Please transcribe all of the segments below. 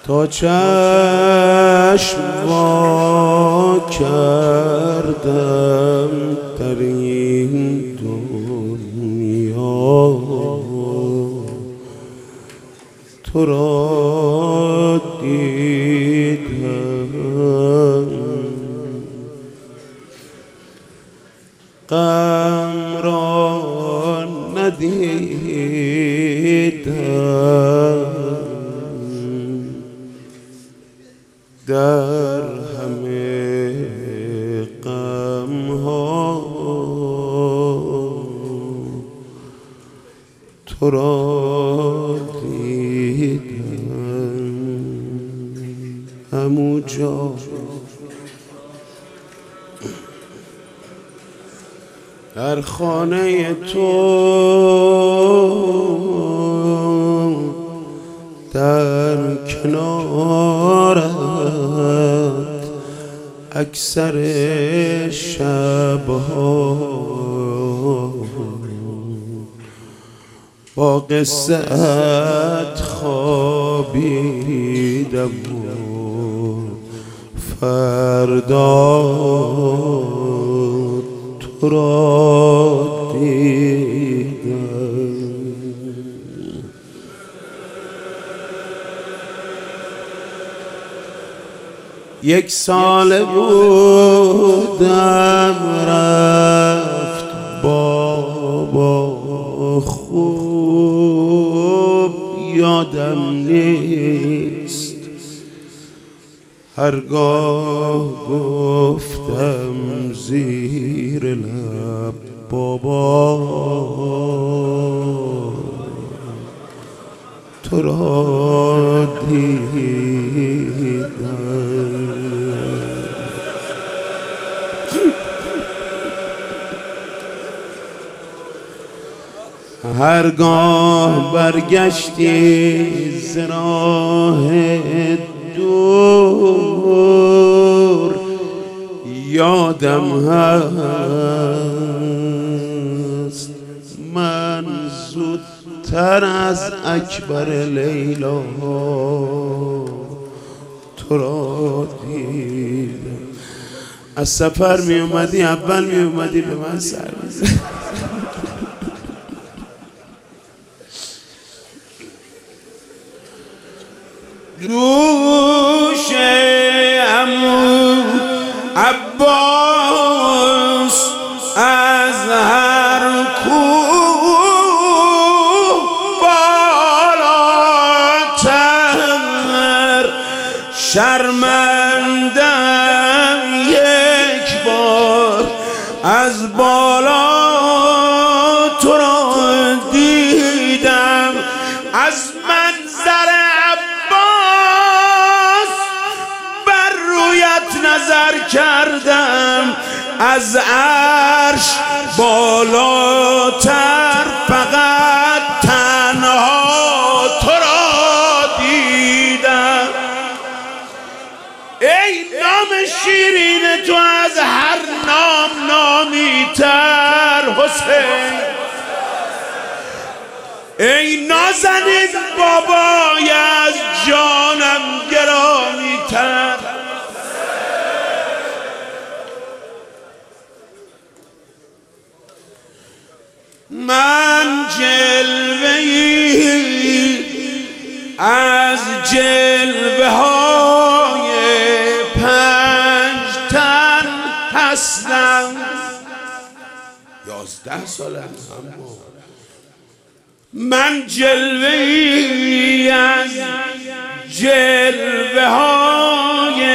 تا چشم وا کردم در این دنیا تو را دیدم، غم را ندیدم، در همه غم ها تو را دیدم. همونجا در خانه تو، در کنارت اکثر شبها با قصه ات خوابیدم و فردا تو را دیدم. یک سال بودم رفت بابا، خوب یادم نیست، هرگاه گفتم زیر لب بابا تو را دیدم. هرگاه برگشتی ز راه دور یادم هست من زودتر از اکبر لیلا تو را دیدم. از سفر می اومدی اول می اومدی به من سر می‌زدی. دوش عمو عباس از هر کوه بالاتر، شرمندم یک بار از بالا تو را دیدم. از منظر نظر کردم، از عرش بالاتر فقط تنها تو را دیدم. ای نام شیرین تو از هر نام نامی تر حسین، ای نازنین بابای از جانم گرامی تر. من جلوه‌ای از جلوه های پنج تن هستم. 11 سالم اما من جلوه‌ای از جلوه های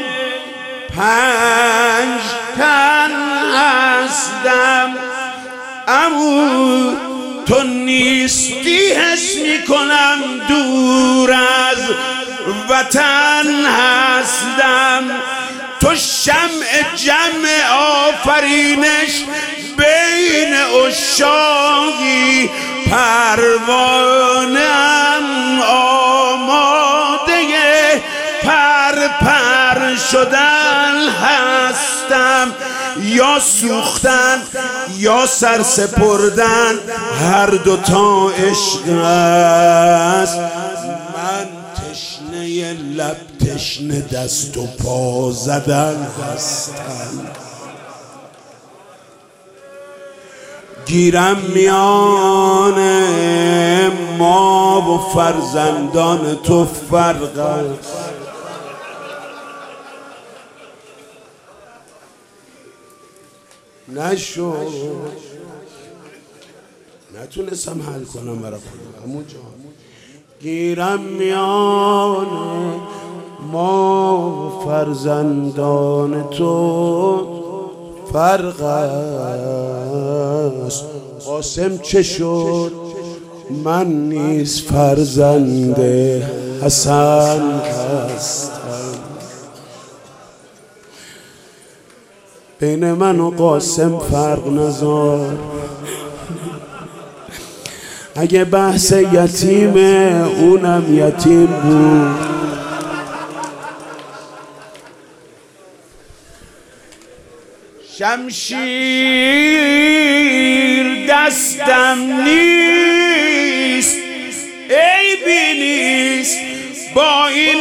پنج تن هستم. امو تو نیستی حس میکنم، دور از وطن هستم. تو شمع جمع آفرینش بین عشاقی، پروانه‌ام آماده پر شدن هستم. یا سوختن یا سر سپردن، هر دوتا عشق است. من تشنه تشنه لب تشنه دست و پا زدن هستن. گیرم میان ما و فرزندان تو فرق است. نشد، نتونستم حل کنم برای خودم. همونجا گیرم میان ما و فرزندان تو فرق است. قاسم چه شد؟ من نیز فرزند حسن هستم. بین من و قاسم فرق نذار. اگه بحث یتیمه اونم یتیم بود. شمشیر دستم نیست، عیبی نیست با این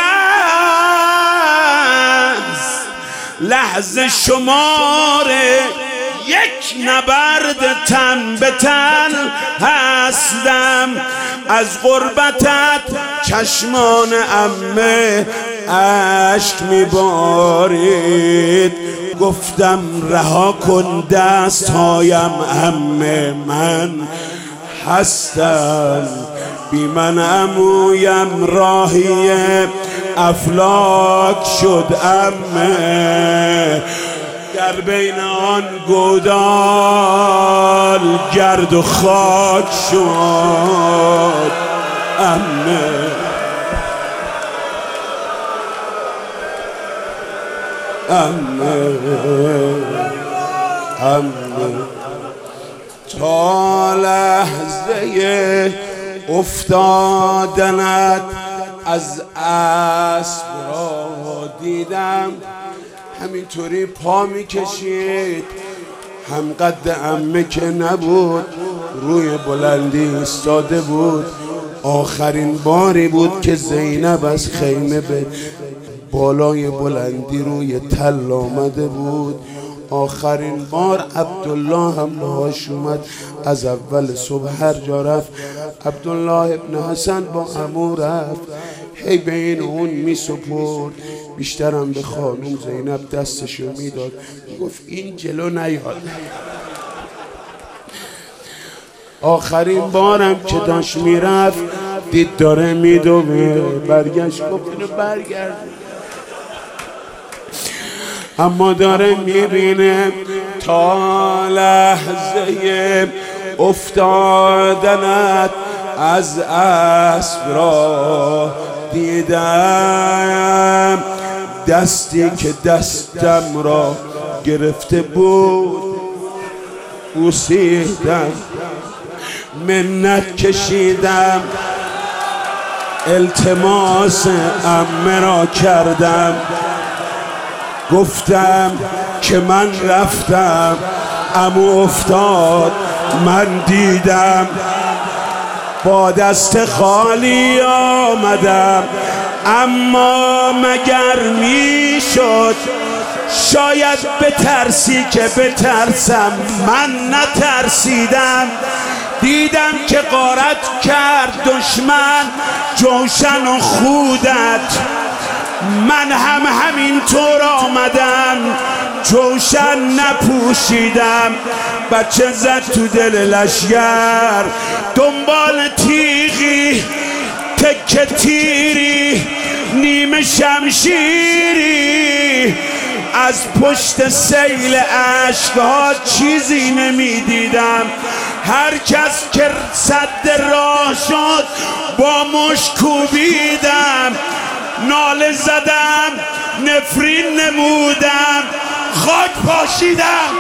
دست. لحظه شماره یک نبرد تن به تن هستم. از غربتت چشمان عمه اشک میبارید. گفتم رها کن دستهایم عمه، من هستم. بی من عمویم راهی افلاک شد عمه. در بین آن گودال گرد و خاک شد عمه. تا لحظه افتادنت از اسب را دیدم. همینطوری پا میکشید، هم قد عمه که نبود، روی بلندی ایستاده بود. آخرین باری بود که زینب از خیمه به بالای بلندی روی تل آمده بود. آخرین بار عبدالله هم باهاش اومد. از اول صبح هر جا رفت عبدالله ابن حسن با عمو رفت، هی به این اون می سپرد. بیشترم به خانوم زینب دستشو میداد، گفت این جلو نیاد. آخرین بارم که داشت میرفت دید داره میدوه، برگشت گفت اینو برگرد. اما داره میبینه تا لحظه افتادنت از اسب را دیدم. دستی که دستم را گرفته بود بوسیدم، منت کشیدم، التماس عمه را کردم. گفتم که من رفتم عمو افتاد، من دیدم. با دست خالی آمدم، اما مگر میشد شاید بترسی که بترسم؟ من نترسیدم. دیدم که غارت کرد دشمن جوشن و خودت، من هم همینطور آمدم جوشن نپوشیدم. بچه زد تو دل لشگر دنبال تیغی، تکه تیری، نیمه شمشیری. از پشت سیل عشقها چیزی نمیدیدم. هر کس که سد راه شد با مشت کوبیدم، ناله زدم، نفرین نمودم، خاک پاشیدم.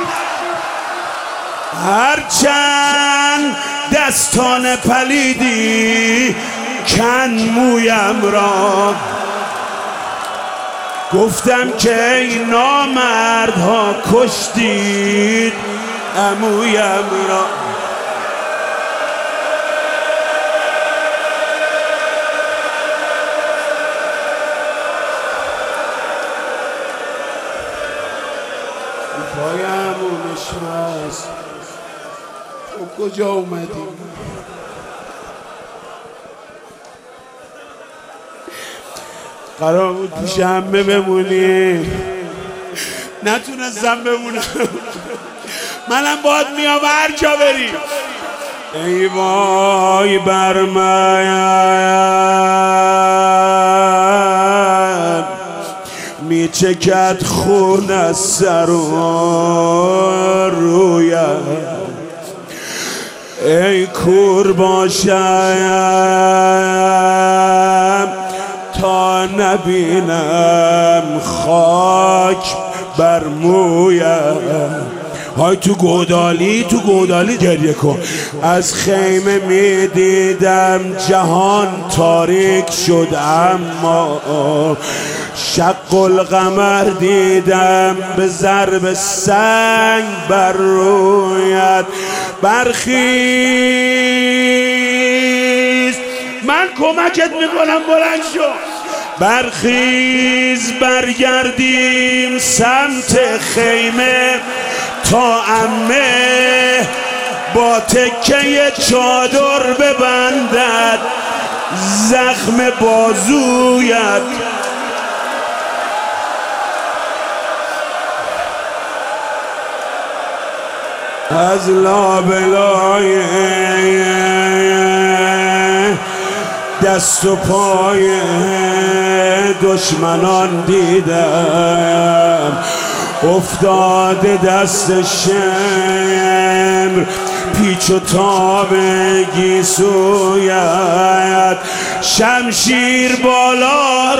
هرچند دستان پلیدی کن مویم را، گفتم که این نامردها کشتید عمویم را. پایمونش هست. تو کجا اومدی؟ قرار بود تو شنبه بمونی، نتونستم بمونم. منم باید میام هر جا بری. ای وای بر من، میچکد خون از سر و رویم. ای کور باشم تا نبینم خاک بر مویم. های تو گودالی گریه کن. از خیمه میدیدم جهان تاریک شد، اما شق القمر دیدم به ضرب سنگ بر رویت. برخیز، من کمکت میکنم، بلند شو. برخیز برگردیم سمت خیمه تا عمه با تکه چادر ببندد زخم بازویت. از لابلای دست و پای دشمنان دیدم افتاده دست شمر، پیچ و تاب گیسویت. شمشیر بالا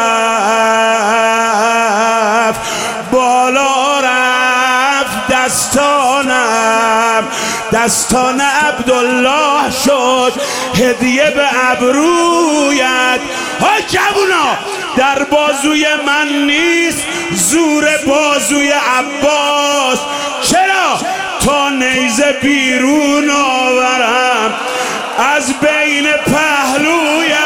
رفت، بالا رفت دستان عبدالله شد هدیه به ابرویت. ها جوونا، در بازوی من نیست زور بازوی عباس. چرا؟ تا نیزه بیرون آورم از بین پهلویت.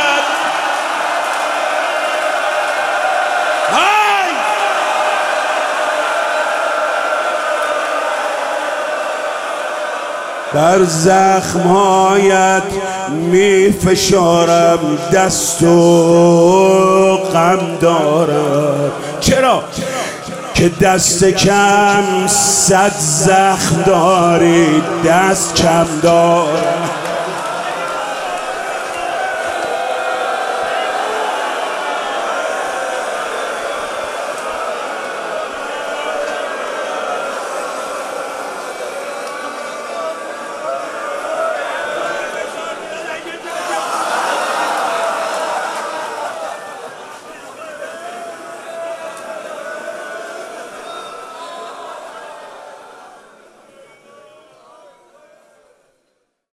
بر زخمهایت می فشارم، دست و غم دارم. چرا؟ که دست کم 100 زخم داری، دست کم دارم.